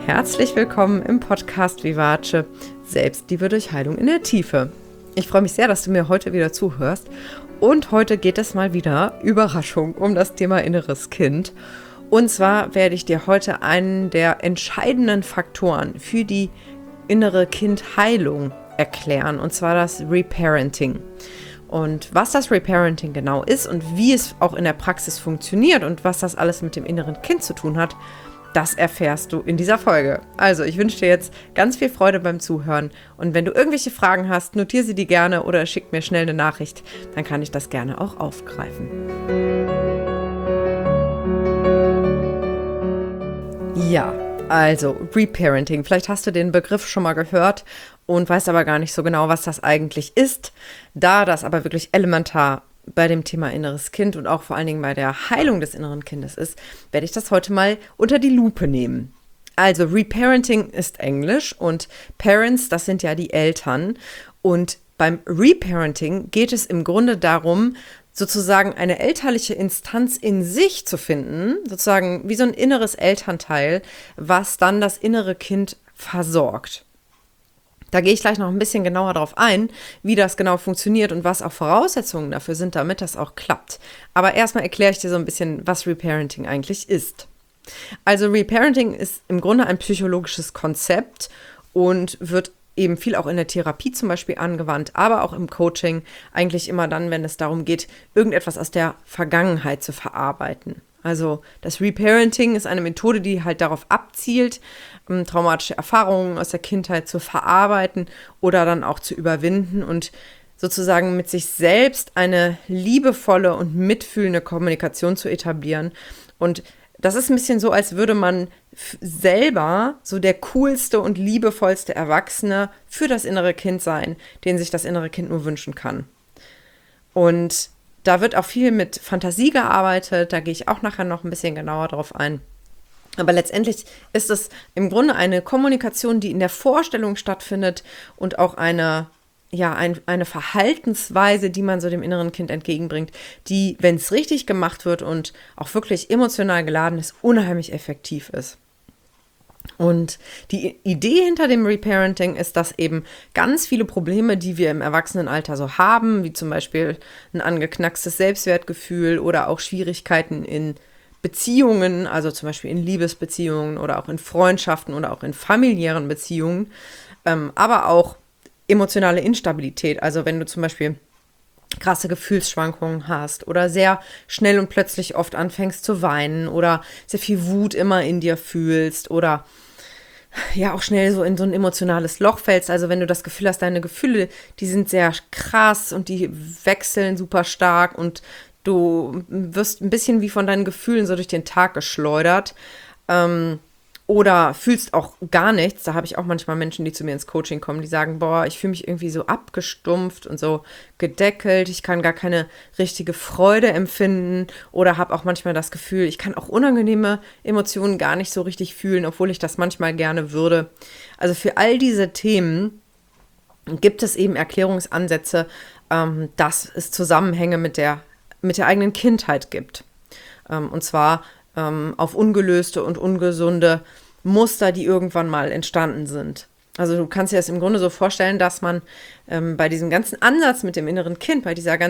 Herzlich willkommen im Podcast Vivace Selbstliebe durch Heilung in der Tiefe. Ich freue mich sehr, dass du mir heute wieder zuhörst. Und heute geht es mal wieder, Überraschung, um das Thema inneres Kind. Und zwar werde ich dir heute einen der entscheidenden Faktoren für die innere Kindheilung erklären. Und zwar das Reparenting. Und was das Reparenting genau ist und wie es auch in der Praxis funktioniert und was das alles mit dem inneren Kind zu tun hat, das erfährst du in dieser Folge. Also, ich wünsche dir jetzt ganz viel Freude beim Zuhören. Und wenn du irgendwelche Fragen hast, notiere sie dir gerne oder schick mir schnell eine Nachricht. Dann kann ich das gerne auch aufgreifen. Ja, also Reparenting. Vielleicht hast du den Begriff schon mal gehört und weißt aber gar nicht so genau, was das eigentlich ist. Da das aber wirklich elementar bei dem Thema inneres Kind und auch vor allen Dingen bei der Heilung des inneren Kindes ist, werde ich das heute mal unter die Lupe nehmen. Also Reparenting ist Englisch und Parents, das sind ja die Eltern. Und beim Reparenting geht es im Grunde darum, sozusagen eine elterliche Instanz in sich zu finden, sozusagen wie so ein inneres Elternteil, was dann das innere Kind versorgt. Da gehe ich gleich noch ein bisschen genauer darauf ein, wie das genau funktioniert und was auch Voraussetzungen dafür sind, damit das auch klappt. Aber erstmal erkläre ich dir so ein bisschen, was Reparenting eigentlich ist. Also Reparenting ist im Grunde ein psychologisches Konzept und wird eben viel auch in der Therapie zum Beispiel angewandt, aber auch im Coaching eigentlich immer dann, wenn es darum geht, irgendetwas aus der Vergangenheit zu verarbeiten. Also das Reparenting ist eine Methode, die halt darauf abzielt, traumatische Erfahrungen aus der Kindheit zu verarbeiten oder dann auch zu überwinden und sozusagen mit sich selbst eine liebevolle und mitfühlende Kommunikation zu etablieren. Und das ist ein bisschen so, als würde man selber so der coolste und liebevollste Erwachsene für das innere Kind sein, den sich das innere Kind nur wünschen kann. Und da wird auch viel mit Fantasie gearbeitet, da gehe ich auch nachher noch ein bisschen genauer drauf ein. Aber letztendlich ist es im Grunde eine Kommunikation, die in der Vorstellung stattfindet und auch eine Verhaltensweise, die man so dem inneren Kind entgegenbringt, die, wenn es richtig gemacht wird und auch wirklich emotional geladen ist, unheimlich effektiv ist. Und die Idee hinter dem Reparenting ist, dass eben ganz viele Probleme, die wir im Erwachsenenalter so haben, wie zum Beispiel ein angeknackstes Selbstwertgefühl oder auch Schwierigkeiten in Beziehungen, also zum Beispiel in Liebesbeziehungen oder auch in Freundschaften oder auch in familiären Beziehungen, aber auch emotionale Instabilität, also wenn du zum Beispiel krasse Gefühlsschwankungen hast oder sehr schnell und plötzlich oft anfängst zu weinen oder sehr viel Wut immer in dir fühlst oder ja auch schnell so in so ein emotionales Loch fällst. Also wenn du das Gefühl hast, deine Gefühle, die sind sehr krass und die wechseln super stark und du wirst ein bisschen wie von deinen Gefühlen so durch den Tag geschleudert, oder fühlst auch gar nichts. Da habe ich auch manchmal Menschen, die zu mir ins Coaching kommen, die sagen, boah, ich fühle mich irgendwie so abgestumpft und so gedeckelt. Ich kann gar keine richtige Freude empfinden oder habe auch manchmal das Gefühl, ich kann auch unangenehme Emotionen gar nicht so richtig fühlen, obwohl ich das manchmal gerne würde. Also für all diese Themen gibt es eben Erklärungsansätze, dass es Zusammenhänge mit der eigenen Kindheit gibt. Und zwar auf ungelöste und ungesunde Muster, die irgendwann mal entstanden sind. Also du kannst dir das im Grunde so vorstellen, dass man bei diesem ganzen Ansatz mit dem inneren Kind, bei diesem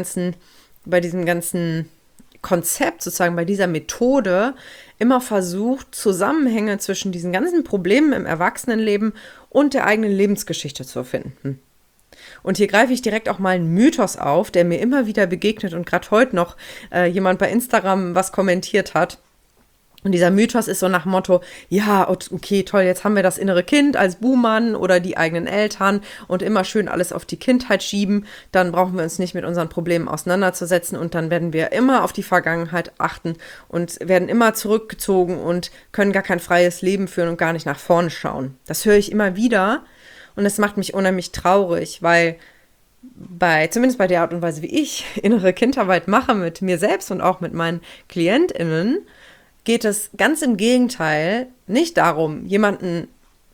ganzen Konzept, sozusagen bei dieser Methode, immer versucht, Zusammenhänge zwischen diesen ganzen Problemen im Erwachsenenleben und der eigenen Lebensgeschichte zu finden. Und hier greife ich direkt auch mal einen Mythos auf, der mir immer wieder begegnet und gerade heute noch jemand bei Instagram was kommentiert hat. Und dieser Mythos ist so nach dem Motto, ja, okay, toll, jetzt haben wir das innere Kind als Buhmann oder die eigenen Eltern und immer schön alles auf die Kindheit schieben, dann brauchen wir uns nicht mit unseren Problemen auseinanderzusetzen und dann werden wir immer auf die Vergangenheit achten und werden immer zurückgezogen und können gar kein freies Leben führen und gar nicht nach vorne schauen. Das höre ich immer wieder und das macht mich unheimlich traurig, weil zumindest bei der Art und Weise, wie ich innere Kindarbeit mache mit mir selbst und auch mit meinen KlientInnen, geht es ganz im Gegenteil nicht darum, jemanden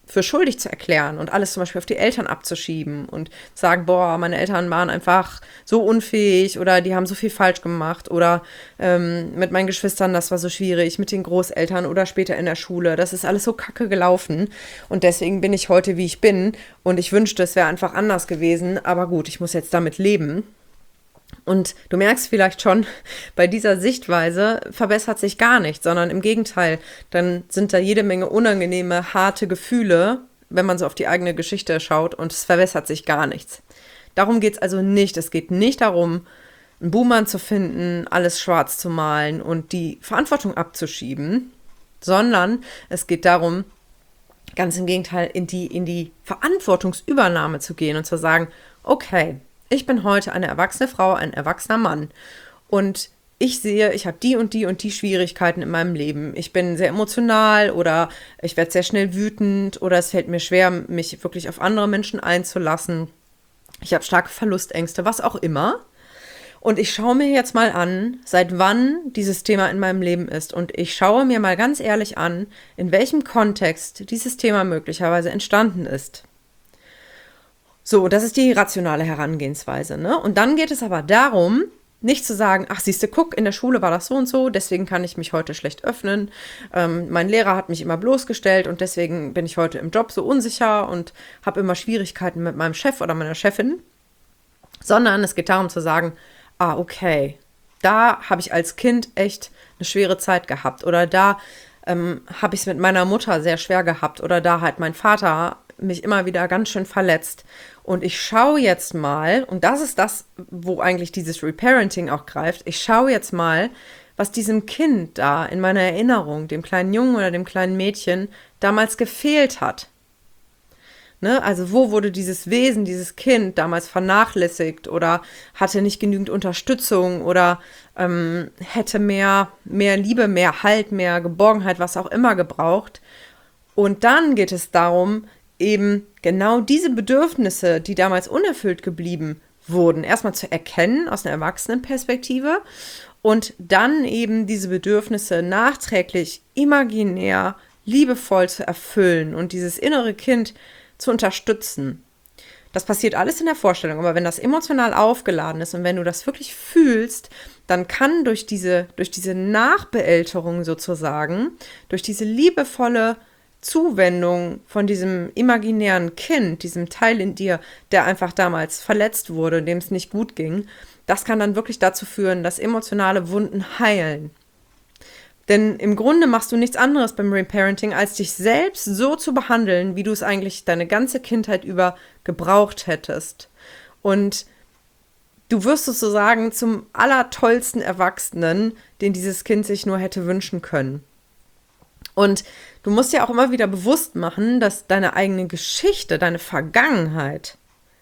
für schuldig zu erklären und alles zum Beispiel auf die Eltern abzuschieben und sagen, boah, meine Eltern waren einfach so unfähig oder die haben so viel falsch gemacht oder mit meinen Geschwistern, das war so schwierig, mit den Großeltern oder später in der Schule, das ist alles so kacke gelaufen und deswegen bin ich heute, wie ich bin und ich wünschte, es wäre einfach anders gewesen, aber gut, ich muss jetzt damit leben. Und du merkst vielleicht schon, bei dieser Sichtweise verbessert sich gar nichts, sondern im Gegenteil, dann sind da jede Menge unangenehme, harte Gefühle, wenn man so auf die eigene Geschichte schaut und es verbessert sich gar nichts. Darum geht es also nicht. Es geht nicht darum, einen Buhmann zu finden, alles schwarz zu malen und die Verantwortung abzuschieben, sondern es geht darum, ganz im Gegenteil, in die Verantwortungsübernahme zu gehen und zu sagen, okay, ich bin heute eine erwachsene Frau, ein erwachsener Mann und ich sehe, ich habe die und die Schwierigkeiten in meinem Leben. Ich bin sehr emotional oder ich werde sehr schnell wütend oder es fällt mir schwer, mich wirklich auf andere Menschen einzulassen. Ich habe starke Verlustängste, was auch immer. Und ich schaue mir jetzt mal an, seit wann dieses Thema in meinem Leben ist. Und ich schaue mir mal ganz ehrlich an, in welchem Kontext dieses Thema möglicherweise entstanden ist. So, das ist die rationale Herangehensweise, ne? Und dann geht es aber darum, nicht zu sagen, ach siehste, guck, in der Schule war das so und so, deswegen kann ich mich heute schlecht öffnen. Mein Lehrer hat mich immer bloßgestellt und deswegen bin ich heute im Job so unsicher und habe immer Schwierigkeiten mit meinem Chef oder meiner Chefin. Sondern es geht darum zu sagen, okay, da habe ich als Kind echt eine schwere Zeit gehabt oder da habe ich es mit meiner Mutter sehr schwer gehabt oder da hat mein Vater mich immer wieder ganz schön verletzt. Und ich schaue jetzt mal, und das ist das, wo eigentlich dieses Reparenting auch greift, ich schaue jetzt mal, was diesem Kind da in meiner Erinnerung, dem kleinen Jungen oder dem kleinen Mädchen, damals gefehlt hat. Ne? Also wo wurde dieses Wesen, dieses Kind damals vernachlässigt oder hatte nicht genügend Unterstützung oder hätte mehr Liebe, mehr Halt, mehr Geborgenheit, was auch immer gebraucht. Und dann geht es darum, eben genau diese Bedürfnisse, die damals unerfüllt geblieben wurden, erstmal zu erkennen aus einer Erwachsenenperspektive und dann eben diese Bedürfnisse nachträglich, imaginär, liebevoll zu erfüllen und dieses innere Kind zu unterstützen. Das passiert alles in der Vorstellung, aber wenn das emotional aufgeladen ist und wenn du das wirklich fühlst, dann kann durch diese Nachbeälterung sozusagen, durch diese liebevolle Zuwendung von diesem imaginären Kind, diesem Teil in dir, der einfach damals verletzt wurde, dem es nicht gut ging, das kann dann wirklich dazu führen, dass emotionale Wunden heilen. Denn im Grunde machst du nichts anderes beim Reparenting, als dich selbst so zu behandeln, wie du es eigentlich deine ganze Kindheit über gebraucht hättest. Und du wirst sozusagen zum allertollsten Erwachsenen, den dieses Kind sich nur hätte wünschen können. Und du musst dir auch immer wieder bewusst machen, dass deine eigene Geschichte, deine Vergangenheit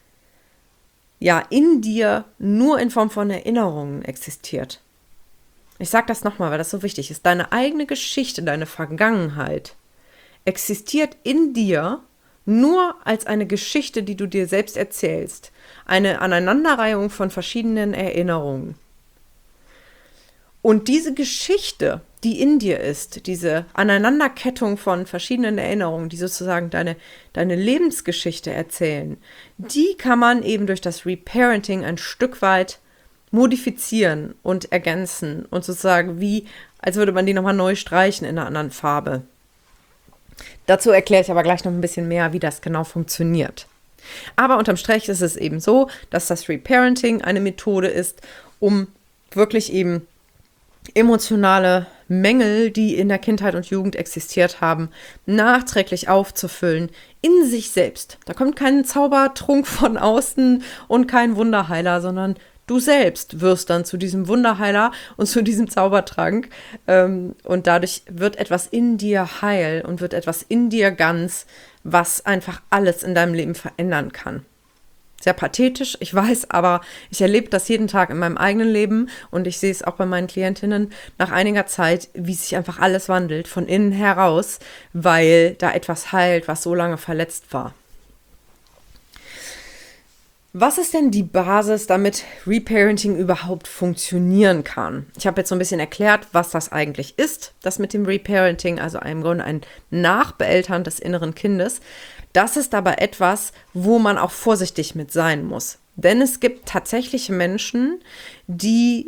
ja in dir nur in Form von Erinnerungen existiert. Ich sage das nochmal, weil das so wichtig ist. Deine eigene Geschichte, deine Vergangenheit existiert in dir nur als eine Geschichte, die du dir selbst erzählst. Eine Aneinanderreihung von verschiedenen Erinnerungen. Und diese Geschichte, die in dir ist, diese Aneinanderkettung von verschiedenen Erinnerungen, die sozusagen deine Lebensgeschichte erzählen, die kann man eben durch das Reparenting ein Stück weit modifizieren und ergänzen und sozusagen wie, als würde man die nochmal neu streichen in einer anderen Farbe. Dazu erkläre ich aber gleich noch ein bisschen mehr, wie das genau funktioniert. Aber unterm Strich ist es eben so, dass das Reparenting eine Methode ist, um wirklich eben emotionale Mängel, die in der Kindheit und Jugend existiert haben, nachträglich aufzufüllen in sich selbst. Da kommt kein Zaubertrunk von außen und kein Wunderheiler, sondern du selbst wirst dann zu diesem Wunderheiler und zu diesem Zaubertrank und dadurch wird etwas in dir heil und wird etwas in dir ganz, was einfach alles in deinem Leben verändern kann. Sehr pathetisch, ich weiß, aber ich erlebe das jeden Tag in meinem eigenen Leben und ich sehe es auch bei meinen Klientinnen nach einiger Zeit, wie sich einfach alles wandelt, von innen heraus, weil da etwas heilt, was so lange verletzt war. Was ist denn die Basis, damit Reparenting überhaupt funktionieren kann? Ich habe jetzt so ein bisschen erklärt, was das eigentlich ist, das mit dem Reparenting, also im Grunde ein Nachbeeltern des inneren Kindes. Das ist aber etwas, wo man auch vorsichtig mit sein muss. Denn es gibt tatsächlich Menschen, die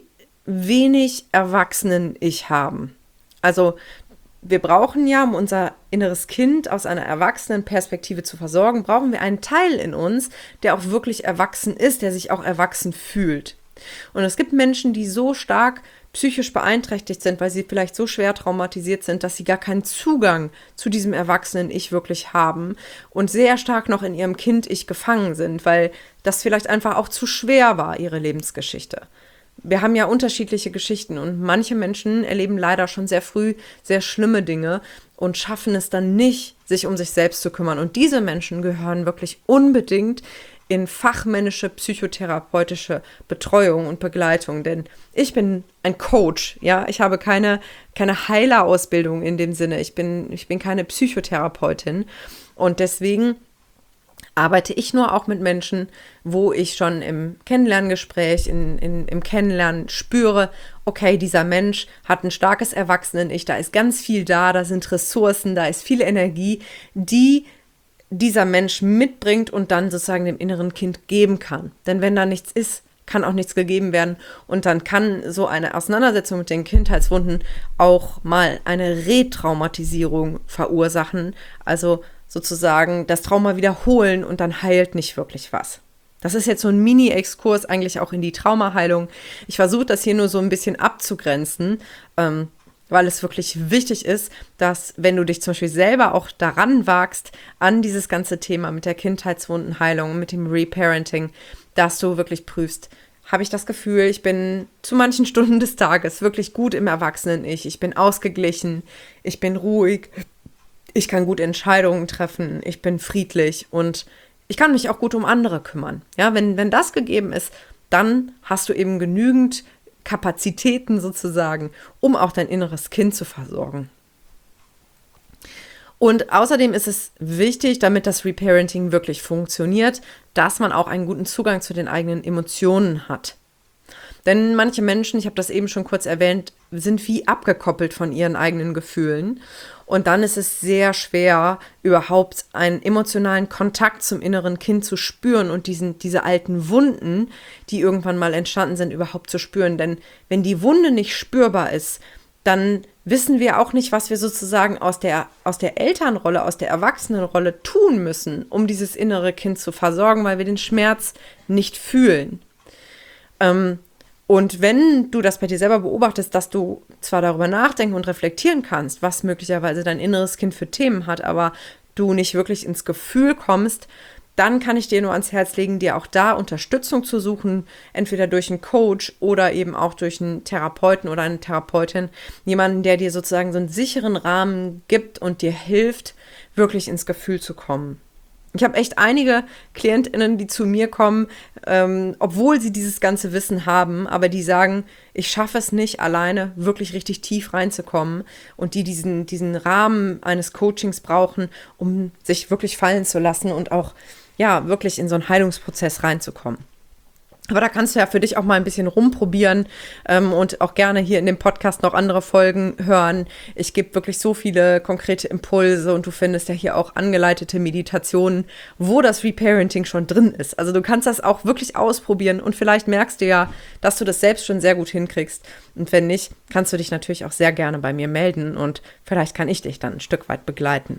wenig Erwachsenen-Ich haben. Also wir brauchen ja, um unser inneres Kind aus einer Erwachsenenperspektive zu versorgen, brauchen wir einen Teil in uns, der auch wirklich erwachsen ist, der sich auch erwachsen fühlt. Und es gibt Menschen, die so stark psychisch beeinträchtigt sind, weil sie vielleicht so schwer traumatisiert sind, dass sie gar keinen Zugang zu diesem erwachsenen Ich wirklich haben und sehr stark noch in ihrem Kind-Ich gefangen sind, weil das vielleicht einfach auch zu schwer war, ihre Lebensgeschichte. Wir haben ja unterschiedliche Geschichten und manche Menschen erleben leider schon sehr früh sehr schlimme Dinge und schaffen es dann nicht, sich um sich selbst zu kümmern. Und diese Menschen gehören wirklich unbedingt in fachmännische psychotherapeutische Betreuung und Begleitung. Denn ich bin ein Coach, ja, ich habe keine Heilerausbildung in dem Sinne. Ich bin keine Psychotherapeutin und deswegen arbeite ich nur auch mit Menschen, wo ich schon im Kennenlerngespräch, im Kennenlernen spüre, okay, dieser Mensch hat ein starkes Erwachsenen-Ich, da ist ganz viel da sind Ressourcen, da ist viel Energie, die dieser Mensch mitbringt und dann sozusagen dem inneren Kind geben kann. Denn wenn da nichts ist, kann auch nichts gegeben werden und dann kann so eine Auseinandersetzung mit den Kindheitswunden auch mal eine Retraumatisierung verursachen, also sozusagen das Trauma wiederholen und dann heilt nicht wirklich was. Das ist jetzt so ein Mini-Exkurs eigentlich auch in die Traumaheilung. Ich versuche das hier nur so ein bisschen abzugrenzen, weil es wirklich wichtig ist, dass wenn du dich zum Beispiel selber auch daran wagst, an dieses ganze Thema mit der Kindheitswundenheilung, mit dem Reparenting, dass du wirklich prüfst, habe ich das Gefühl, ich bin zu manchen Stunden des Tages wirklich gut im Erwachsenen-Ich. Ich bin ausgeglichen, ich bin ruhig, ich kann gut Entscheidungen treffen, ich bin friedlich und ich kann mich auch gut um andere kümmern. Ja, wenn das gegeben ist, dann hast du eben genügend Kapazitäten sozusagen, um auch dein inneres Kind zu versorgen. Und außerdem ist es wichtig, damit das Reparenting wirklich funktioniert, dass man auch einen guten Zugang zu den eigenen Emotionen hat. Denn manche Menschen, ich habe das eben schon kurz erwähnt, sind wie abgekoppelt von ihren eigenen Gefühlen. Und dann ist es sehr schwer, überhaupt einen emotionalen Kontakt zum inneren Kind zu spüren und diese alten Wunden, die irgendwann mal entstanden sind, überhaupt zu spüren. Denn wenn die Wunde nicht spürbar ist, dann wissen wir auch nicht, was wir sozusagen aus der Elternrolle, aus der Erwachsenenrolle tun müssen, um dieses innere Kind zu versorgen, weil wir den Schmerz nicht fühlen. Und wenn du das bei dir selber beobachtest, dass du zwar darüber nachdenken und reflektieren kannst, was möglicherweise dein inneres Kind für Themen hat, aber du nicht wirklich ins Gefühl kommst, dann kann ich dir nur ans Herz legen, dir auch da Unterstützung zu suchen, entweder durch einen Coach oder eben auch durch einen Therapeuten oder eine Therapeutin, jemanden, der dir sozusagen so einen sicheren Rahmen gibt und dir hilft, wirklich ins Gefühl zu kommen. Ich habe echt einige KlientInnen, die zu mir kommen, obwohl sie dieses ganze Wissen haben, aber die sagen, ich schaffe es nicht, alleine wirklich richtig tief reinzukommen und die diesen Rahmen eines Coachings brauchen, um sich wirklich fallen zu lassen und auch ja wirklich in so einen Heilungsprozess reinzukommen. Aber da kannst du ja für dich auch mal ein bisschen rumprobieren und auch gerne hier in dem Podcast noch andere Folgen hören. Ich gebe wirklich so viele konkrete Impulse und du findest ja hier auch angeleitete Meditationen, wo das Reparenting schon drin ist. Also du kannst das auch wirklich ausprobieren und vielleicht merkst du ja, dass du das selbst schon sehr gut hinkriegst. Und wenn nicht, kannst du dich natürlich auch sehr gerne bei mir melden und vielleicht kann ich dich dann ein Stück weit begleiten.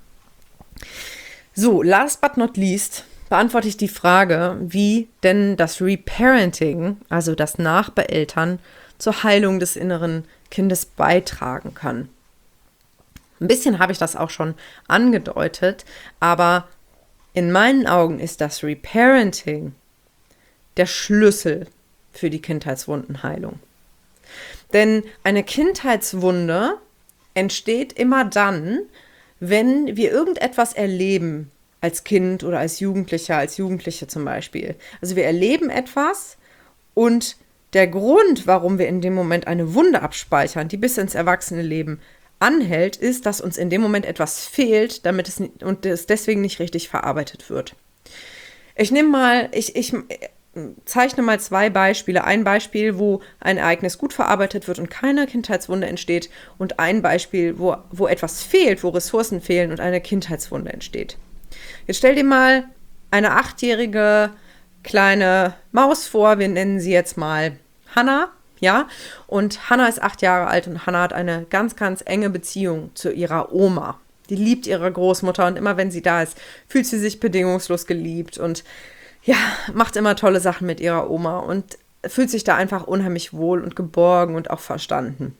So, last but not least beantworte ich die Frage, wie denn das Reparenting, also das Nachbeeltern, zur Heilung des inneren Kindes beitragen kann. Ein bisschen habe ich das auch schon angedeutet, aber in meinen Augen ist das Reparenting der Schlüssel für die Kindheitswundenheilung. Denn eine Kindheitswunde entsteht immer dann, wenn wir irgendetwas erleben, als Kind oder als Jugendliche zum Beispiel. Also wir erleben etwas und der Grund, warum wir in dem Moment eine Wunde abspeichern, die bis ins Erwachsenenleben anhält, ist, dass uns in dem Moment etwas fehlt, damit es deswegen nicht richtig verarbeitet wird. Ich zeichne mal 2 Beispiele. Ein Beispiel, wo ein Ereignis gut verarbeitet wird und keine Kindheitswunde entsteht. Und ein Beispiel, wo etwas fehlt, wo Ressourcen fehlen und eine Kindheitswunde entsteht. Jetzt stell dir mal eine 8-jährige kleine Maus vor. Wir nennen sie jetzt mal Hannah. Ja, und Hannah ist 8 Jahre alt und Hannah hat eine ganz, ganz enge Beziehung zu ihrer Oma. Die liebt ihre Großmutter und immer wenn sie da ist, fühlt sie sich bedingungslos geliebt und ja, macht immer tolle Sachen mit ihrer Oma und fühlt sich da einfach unheimlich wohl und geborgen und auch verstanden.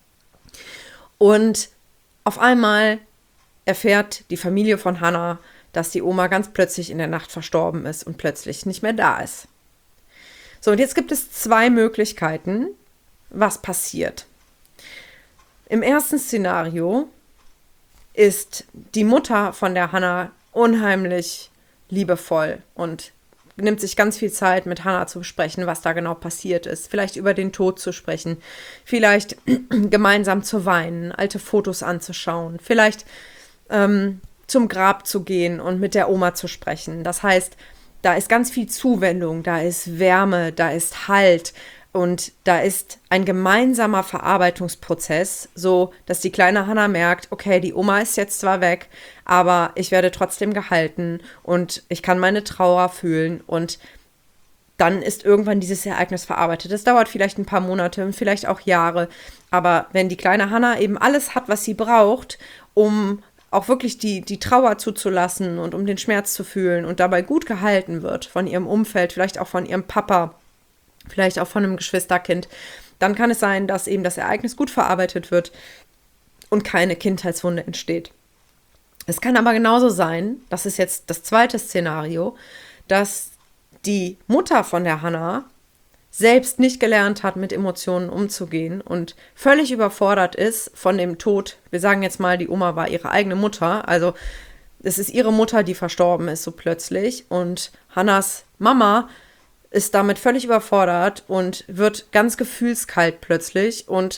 Und auf einmal erfährt die Familie von Hannah, dass die Oma ganz plötzlich in der Nacht verstorben ist und plötzlich nicht mehr da ist. So, und jetzt gibt es 2 Möglichkeiten, was passiert. Im ersten Szenario ist die Mutter von der Hannah unheimlich liebevoll und nimmt sich ganz viel Zeit, mit Hannah zu besprechen, was da genau passiert ist. Vielleicht über den Tod zu sprechen, vielleicht gemeinsam zu weinen, alte Fotos anzuschauen, vielleicht zum Grab zu gehen und mit der Oma zu sprechen. Das heißt, da ist ganz viel Zuwendung, da ist Wärme, da ist Halt und da ist ein gemeinsamer Verarbeitungsprozess, so dass die kleine Hannah merkt, okay, die Oma ist jetzt zwar weg, aber ich werde trotzdem gehalten und ich kann meine Trauer fühlen und dann ist irgendwann dieses Ereignis verarbeitet. Das dauert vielleicht ein paar Monate, vielleicht auch Jahre, aber wenn die kleine Hannah eben alles hat, was sie braucht, um auch wirklich die Trauer zuzulassen und um den Schmerz zu fühlen und dabei gut gehalten wird von ihrem Umfeld, vielleicht auch von ihrem Papa, vielleicht auch von einem Geschwisterkind, dann kann es sein, dass eben das Ereignis gut verarbeitet wird und keine Kindheitswunde entsteht. Es kann aber genauso sein, das ist jetzt das zweite Szenario, dass die Mutter von der Hannah selbst nicht gelernt hat, mit Emotionen umzugehen und völlig überfordert ist von dem Tod. Wir sagen jetzt mal, die Oma war ihre eigene Mutter, also es ist ihre Mutter, die verstorben ist so plötzlich und Hannahs Mama ist damit völlig überfordert und wird ganz gefühlskalt plötzlich und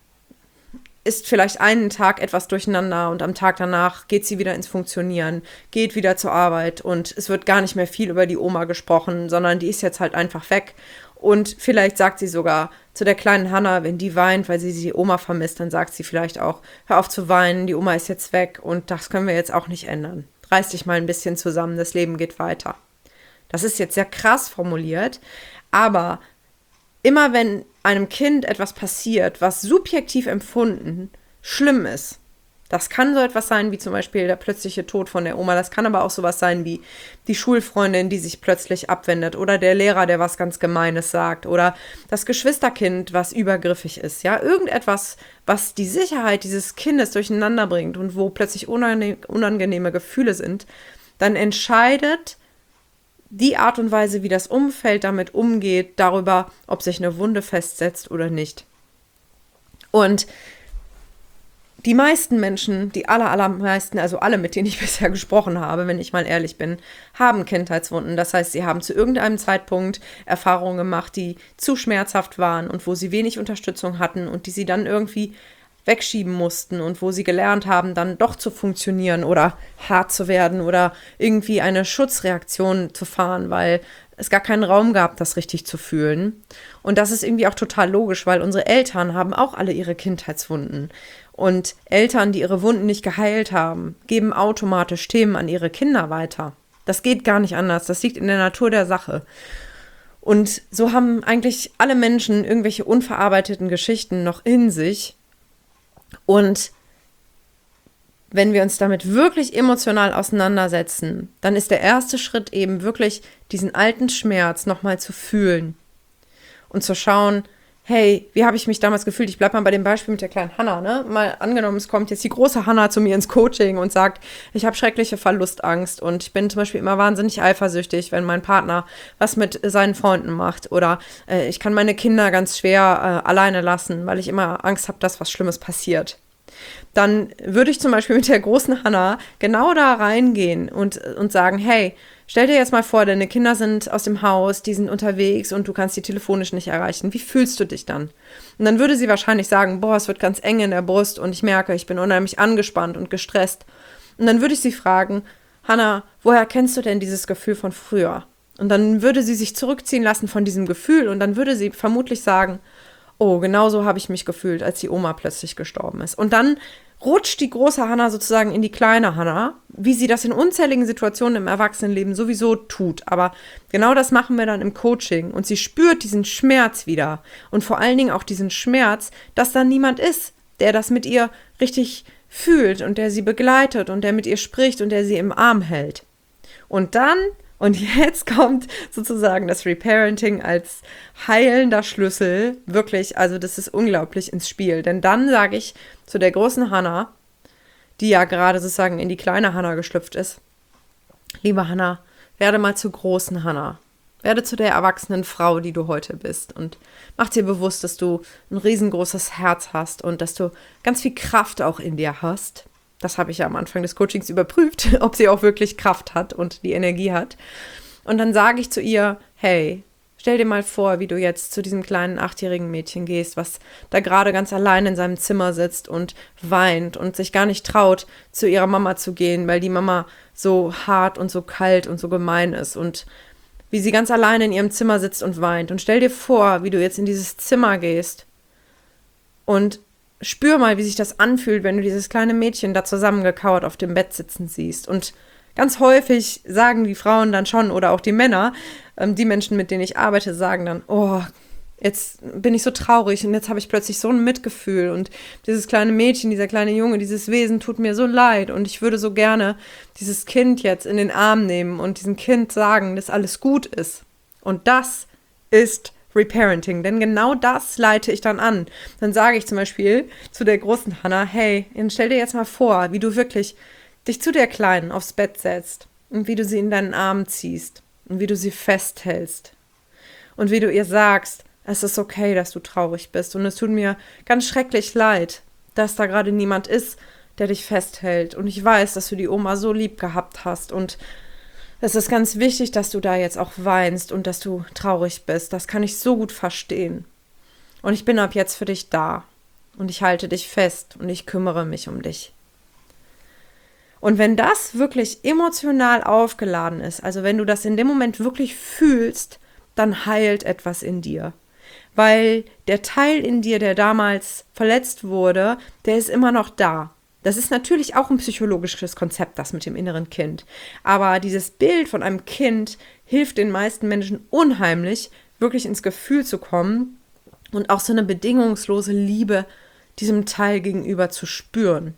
ist vielleicht einen Tag etwas durcheinander und am Tag danach geht sie wieder ins Funktionieren, geht wieder zur Arbeit und es wird gar nicht mehr viel über die Oma gesprochen, sondern die ist jetzt halt einfach weg. Und vielleicht sagt sie sogar zu der kleinen Hannah, wenn die weint, weil sie die Oma vermisst, dann sagt sie vielleicht auch, hör auf zu weinen, die Oma ist jetzt weg und das können wir jetzt auch nicht ändern. Reiß dich mal ein bisschen zusammen, das Leben geht weiter. Das ist jetzt sehr krass formuliert, aber immer wenn einem Kind etwas passiert, was subjektiv empfunden schlimm ist, das kann so etwas sein wie zum Beispiel der plötzliche Tod von der Oma, das kann aber auch sowas sein wie die Schulfreundin, die sich plötzlich abwendet oder der Lehrer, der was ganz Gemeines sagt oder das Geschwisterkind, was übergriffig ist, ja, irgendetwas, was die Sicherheit dieses Kindes durcheinander bringt und wo plötzlich unangenehme Gefühle sind, dann entscheidet die Art und Weise, wie das Umfeld damit umgeht, darüber, ob sich eine Wunde festsetzt oder nicht. Und die meisten Menschen, die allermeisten, also alle, mit denen ich bisher gesprochen habe, wenn ich mal ehrlich bin, haben Kindheitswunden. Das heißt, sie haben zu irgendeinem Zeitpunkt Erfahrungen gemacht, die zu schmerzhaft waren und wo sie wenig Unterstützung hatten und die sie dann irgendwie wegschieben mussten und wo sie gelernt haben, dann doch zu funktionieren oder hart zu werden oder irgendwie eine Schutzreaktion zu fahren, weil es gar keinen Raum gab, das richtig zu fühlen. Und das ist irgendwie auch total logisch, weil unsere Eltern haben auch alle ihre Kindheitswunden. Und Eltern, die ihre Wunden nicht geheilt haben, geben automatisch Themen an ihre Kinder weiter. Das geht gar nicht anders. Das liegt in der Natur der Sache. Und so haben eigentlich alle Menschen irgendwelche unverarbeiteten Geschichten noch in sich. Und wenn wir uns damit wirklich emotional auseinandersetzen, dann ist der erste Schritt eben wirklich, diesen alten Schmerz nochmal zu fühlen und zu schauen, hey, wie habe ich mich damals gefühlt? Ich bleibe mal bei dem Beispiel mit der kleinen Hannah, ne? Mal angenommen, es kommt jetzt die große Hannah zu mir ins Coaching und sagt, ich habe schreckliche Verlustangst und ich bin zum Beispiel immer wahnsinnig eifersüchtig, wenn mein Partner was mit seinen Freunden macht oder ich kann meine Kinder ganz schwer alleine lassen, weil ich immer Angst habe, dass was Schlimmes passiert. Dann würde ich zum Beispiel mit der großen Hannah genau da reingehen und sagen, hey, stell dir jetzt mal vor, deine Kinder sind aus dem Haus, die sind unterwegs und du kannst die telefonisch nicht erreichen. Wie fühlst du dich dann? Und dann würde sie wahrscheinlich sagen, boah, es wird ganz eng in der Brust und ich merke, ich bin unheimlich angespannt und gestresst. Und dann würde ich sie fragen, Hannah, woher kennst du denn dieses Gefühl von früher? Und dann würde sie sich zurückziehen lassen von diesem Gefühl und dann würde sie vermutlich sagen, oh, genau so habe ich mich gefühlt, als die Oma plötzlich gestorben ist. Und dann rutscht die große Hannah sozusagen in die kleine Hannah, wie sie das in unzähligen Situationen im Erwachsenenleben sowieso tut. Aber genau das machen wir dann im Coaching. Und sie spürt diesen Schmerz wieder. Und vor allen Dingen auch diesen Schmerz, dass da niemand ist, der das mit ihr richtig fühlt und der sie begleitet und der mit ihr spricht und der sie im Arm hält. Und jetzt kommt sozusagen das Reparenting als heilender Schlüssel, wirklich, also das ist unglaublich ins Spiel. Denn dann sage ich zu der großen Hannah, die ja gerade sozusagen in die kleine Hannah geschlüpft ist, liebe Hannah, werde mal zur großen Hannah. Werde zu der erwachsenen Frau, die du heute bist. Und mach dir bewusst, dass du ein riesengroßes Herz hast und dass du ganz viel Kraft auch in dir hast. Das habe ich ja am Anfang des Coachings überprüft, ob sie auch wirklich Kraft hat und die Energie hat. Und dann sage ich zu ihr, hey, stell dir mal vor, wie du jetzt zu diesem kleinen 8-jährigen Mädchen gehst, was da gerade ganz allein in seinem Zimmer sitzt und weint und sich gar nicht traut, zu ihrer Mama zu gehen, weil die Mama so hart und so kalt und so gemein ist und wie sie ganz allein in ihrem Zimmer sitzt und weint. Und stell dir vor, wie du jetzt in dieses Zimmer gehst und spür mal, wie sich das anfühlt, wenn du dieses kleine Mädchen da zusammengekauert auf dem Bett sitzen siehst. Und ganz häufig sagen die Frauen dann schon, oder auch die Männer, die Menschen, mit denen ich arbeite, sagen dann, oh, jetzt bin ich so traurig und jetzt habe ich plötzlich so ein Mitgefühl und dieses kleine Mädchen, dieser kleine Junge, dieses Wesen tut mir so leid und ich würde so gerne dieses Kind jetzt in den Arm nehmen und diesem Kind sagen, dass alles gut ist. Und das ist Reparenting, denn genau das leite ich dann an. Dann sage ich zum Beispiel zu der großen Hannah, hey, stell dir jetzt mal vor, wie du wirklich dich zu der Kleinen aufs Bett setzt und wie du sie in deinen Arm ziehst und wie du sie festhältst und wie du ihr sagst, es ist okay, dass du traurig bist und es tut mir ganz schrecklich leid, dass da gerade niemand ist, der dich festhält und ich weiß, dass du die Oma so lieb gehabt hast und es ist ganz wichtig, dass du da jetzt auch weinst und dass du traurig bist. Das kann ich so gut verstehen. Und ich bin ab jetzt für dich da. Und ich halte dich fest und ich kümmere mich um dich. Und wenn das wirklich emotional aufgeladen ist, also wenn du das in dem Moment wirklich fühlst, dann heilt etwas in dir. Weil der Teil in dir, der damals verletzt wurde, der ist immer noch da. Das ist natürlich auch ein psychologisches Konzept, das mit dem inneren Kind. Aber dieses Bild von einem Kind hilft den meisten Menschen unheimlich, wirklich ins Gefühl zu kommen und auch so eine bedingungslose Liebe diesem Teil gegenüber zu spüren.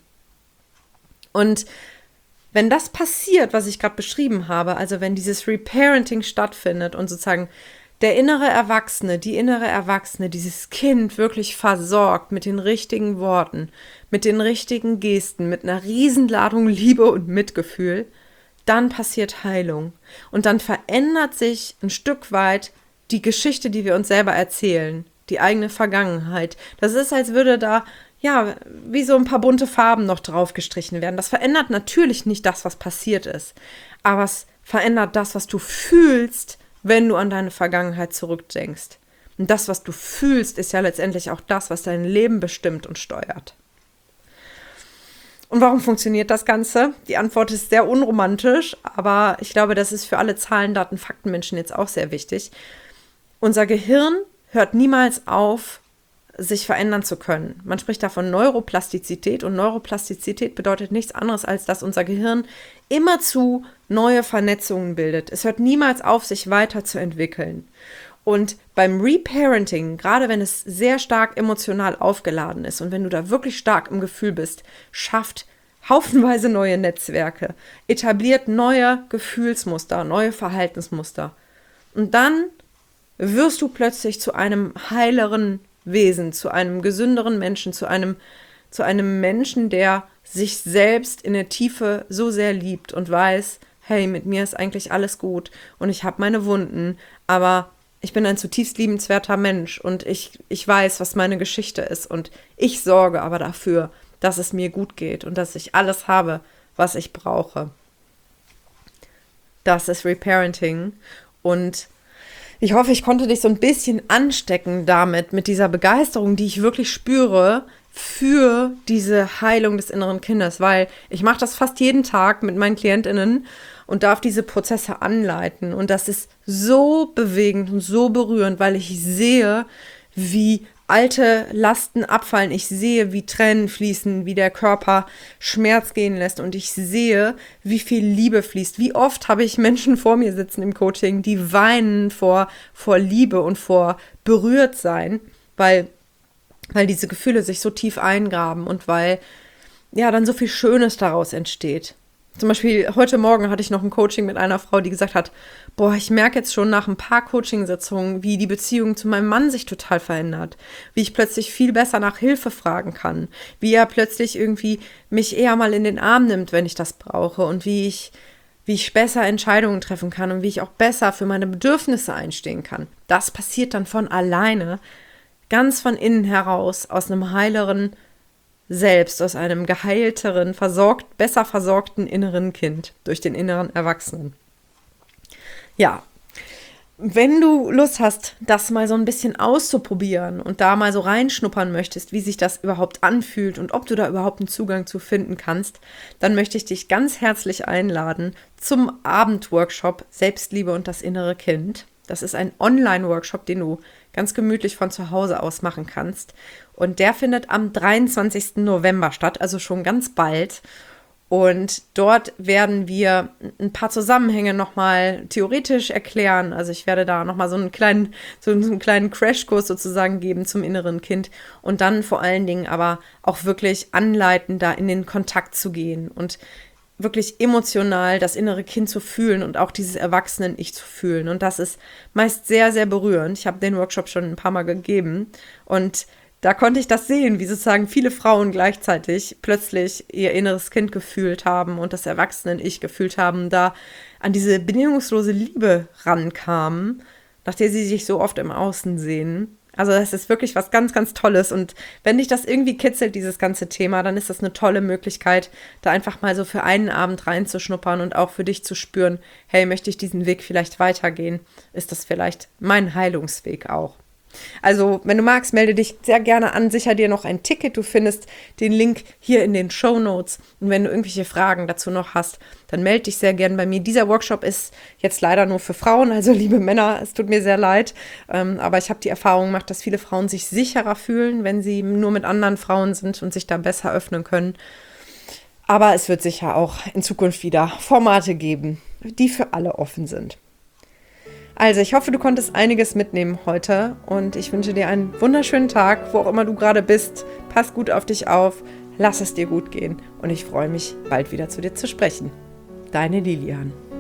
Und wenn das passiert, was ich gerade beschrieben habe, also wenn dieses Reparenting stattfindet und sozusagen der innere Erwachsene, die innere Erwachsene, dieses Kind wirklich versorgt mit den richtigen Worten, mit den richtigen Gesten, mit einer Riesenladung Liebe und Mitgefühl, dann passiert Heilung. Und dann verändert sich ein Stück weit die Geschichte, die wir uns selber erzählen, die eigene Vergangenheit. Das ist, als würde da, ja, wie so ein paar bunte Farben noch drauf gestrichen werden. Das verändert natürlich nicht das, was passiert ist, aber es verändert das, was du fühlst, wenn du an deine Vergangenheit zurückdenkst. Und das, was du fühlst, ist ja letztendlich auch das, was dein Leben bestimmt und steuert. Und warum funktioniert das Ganze? Die Antwort ist sehr unromantisch, aber ich glaube, das ist für alle Zahlen, Daten, Faktenmenschen jetzt auch sehr wichtig. Unser Gehirn hört niemals auf, sich verändern zu können. Man spricht da von Neuroplastizität und Neuroplastizität bedeutet nichts anderes, als dass unser Gehirn immerzu neue Vernetzungen bildet. Es hört niemals auf, sich weiterzuentwickeln. Und beim Reparenting, gerade wenn es sehr stark emotional aufgeladen ist und wenn du da wirklich stark im Gefühl bist, schafft haufenweise neue Netzwerke, etabliert neue Gefühlsmuster, neue Verhaltensmuster. Und dann wirst du plötzlich zu einem heileren Wesen, zu einem gesünderen Menschen, zu einem Menschen, der sich selbst in der Tiefe so sehr liebt und weiß, hey, mit mir ist eigentlich alles gut und ich habe meine Wunden, aber ich bin ein zutiefst liebenswerter Mensch und ich weiß, was meine Geschichte ist und ich sorge aber dafür, dass es mir gut geht und dass ich alles habe, was ich brauche. Das ist Reparenting und ich hoffe, ich konnte dich so ein bisschen anstecken damit, mit dieser Begeisterung, die ich wirklich spüre, für diese Heilung des inneren Kindes, weil ich mache das fast jeden Tag mit meinen KlientInnen und darf diese Prozesse anleiten. Und das ist so bewegend und so berührend, weil ich sehe, wie alte Lasten abfallen. Ich sehe, wie Tränen fließen, wie der Körper Schmerz gehen lässt. Und ich sehe, wie viel Liebe fließt. Wie oft habe ich Menschen vor mir sitzen im Coaching, die weinen vor Liebe und vor Berührtsein, weil diese Gefühle sich so tief eingraben und weil ja dann so viel Schönes daraus entsteht. Zum Beispiel heute Morgen hatte ich noch ein Coaching mit einer Frau, die gesagt hat, boah, ich merke jetzt schon nach ein paar Coachingsitzungen, wie die Beziehung zu meinem Mann sich total verändert, wie ich plötzlich viel besser nach Hilfe fragen kann, wie er plötzlich irgendwie mich eher mal in den Arm nimmt, wenn ich das brauche und wie ich besser Entscheidungen treffen kann und wie ich auch besser für meine Bedürfnisse einstehen kann. Das passiert dann von alleine, ganz von innen heraus, aus einem heileren Selbst, aus einem geheilteren, besser versorgten inneren Kind durch den inneren Erwachsenen. Ja, wenn du Lust hast, das mal so ein bisschen auszuprobieren und da mal so reinschnuppern möchtest, wie sich das überhaupt anfühlt und ob du da überhaupt einen Zugang zu finden kannst, dann möchte ich dich ganz herzlich einladen zum Abendworkshop Selbstliebe und das innere Kind. Das ist ein Online-Workshop, den du ganz gemütlich von zu Hause aus machen kannst. Und der findet am 23. November statt, also schon ganz bald. Und dort werden wir ein paar Zusammenhänge nochmal theoretisch erklären. Also ich werde da nochmal so einen kleinen Crashkurs sozusagen geben zum inneren Kind. Und dann vor allen Dingen aber auch wirklich anleiten, da in den Kontakt zu gehen und wirklich emotional das innere Kind zu fühlen und auch dieses Erwachsenen-Ich zu fühlen. Und das ist meist sehr, sehr berührend. Ich habe den Workshop schon ein paar Mal gegeben und da konnte ich das sehen, wie sozusagen viele Frauen gleichzeitig plötzlich ihr inneres Kind gefühlt haben und das Erwachsenen-Ich gefühlt haben, da an diese bedingungslose Liebe rankamen, nach der sie sich so oft im Außen sehen. Also das ist wirklich was ganz, ganz Tolles und wenn dich das irgendwie kitzelt, dieses ganze Thema, dann ist das eine tolle Möglichkeit, da einfach mal so für einen Abend reinzuschnuppern und auch für dich zu spüren, hey, möchte ich diesen Weg vielleicht weitergehen? Ist das vielleicht mein Heilungsweg auch? Also, wenn du magst, melde dich sehr gerne an, sicher dir noch ein Ticket. Du findest den Link hier in den Shownotes. Und wenn du irgendwelche Fragen dazu noch hast, dann melde dich sehr gerne bei mir. Dieser Workshop ist jetzt leider nur für Frauen, also liebe Männer, es tut mir sehr leid. Aber ich habe die Erfahrung gemacht, dass viele Frauen sich sicherer fühlen, wenn sie nur mit anderen Frauen sind und sich da besser öffnen können. Aber es wird sicher auch in Zukunft wieder Formate geben, die für alle offen sind. Also, ich hoffe, du konntest einiges mitnehmen heute und ich wünsche dir einen wunderschönen Tag, wo auch immer du gerade bist. Pass gut auf dich auf, lass es dir gut gehen und ich freue mich, bald wieder zu dir zu sprechen. Deine Lilian.